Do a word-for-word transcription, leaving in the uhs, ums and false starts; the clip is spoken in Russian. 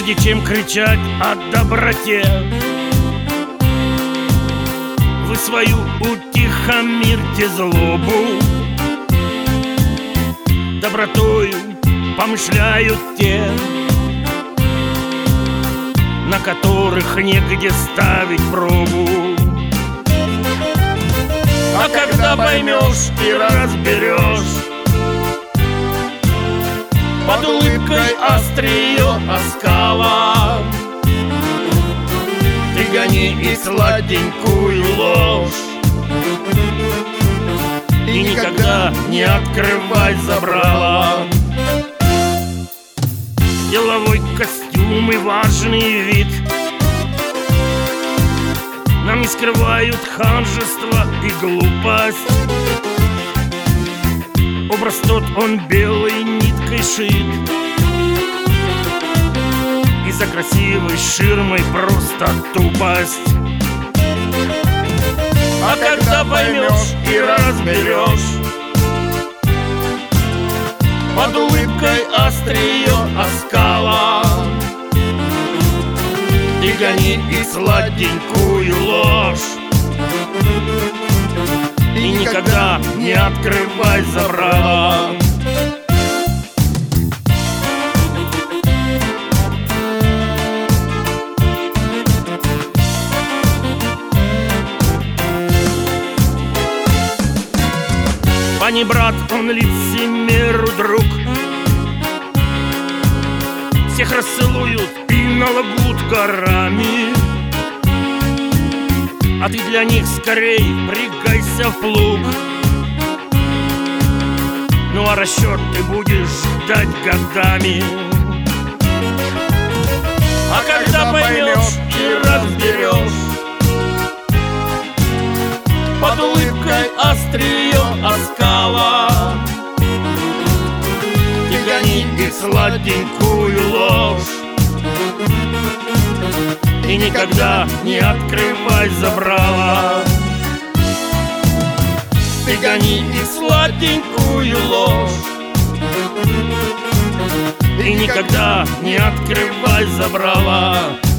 Прежде чем кричать о доброте, вы свою утихомирьте злобу. Добротою помышляют те, на которых негде ставить пробу. А когда поймешь и разберешь, под улыбкой острие оскала, ты гони и сладенькую ложь, и никогда не открывай забрала. Деловой костюм и важный вид нам не скрывают ханжество и глупость. Образ тот, он белой ниткой шит, и за красивой ширмой просто тупость. А когда поймешь и разберешь, под улыбкой острие оскала, ты гони и сладенькую ложь, и никогда не открывай забрала. Панибрат, он лицемеру друг, всех расцелуют и налогут горами, а ты для них скорей впрягайся в плуг. Ну а расчет ты будешь ждать годами. А когда поймешь и разберешь, под улыбкой острие оскала, ты гони и сладенькую ложь, и никогда не открывай забрала. Ты гони и сладенькую ложь, и никогда не открывай забрала.